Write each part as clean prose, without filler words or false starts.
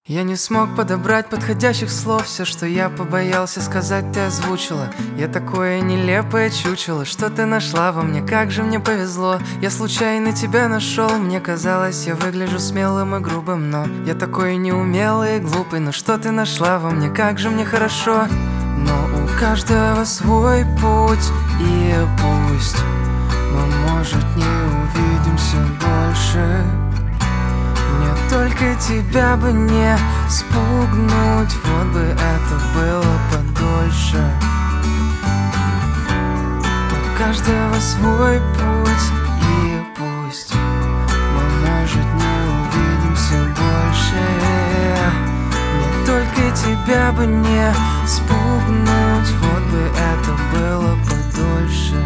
Я не смог подобрать подходящих слов. Все, что я побоялся сказать, ты озвучила. Я такое нелепое чучело, что ты нашла во мне, как же мне повезло. Я случайно тебя нашел, мне казалось, я выгляжу смелым и грубым, но я такой неумелый и глупый. Но что ты нашла во мне, как же мне хорошо. Но у каждого свой путь, и пусть мы, может, не увидимся больше. Мне только тебя бы не спугнуть, вот бы это было подольше. У каждого свой путь, и пусть мы, может, не увидимся больше. Мне только тебя бы не спугнуть, вот бы это было подольше.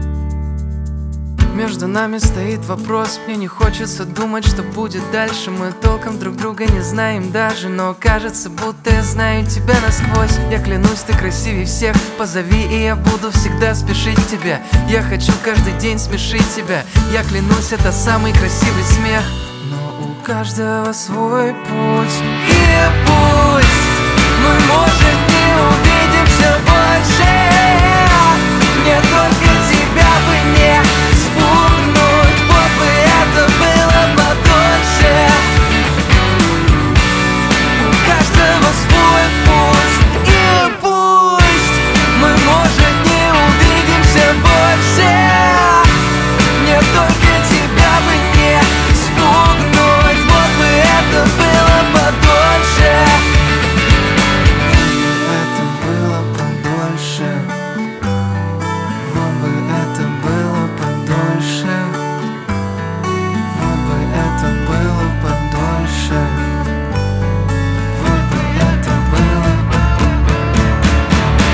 Между нами стоит вопрос, мне не хочется думать, что будет дальше. Мы толком друг друга не знаем даже, но кажется, будто я знаю тебя насквозь. Я клянусь, ты красивее всех, позови, и я буду всегда спешить к тебе. Я хочу каждый день смешить тебя, я клянусь, это самый красивый смех. Но у каждого свой путь, и пусть мы, может,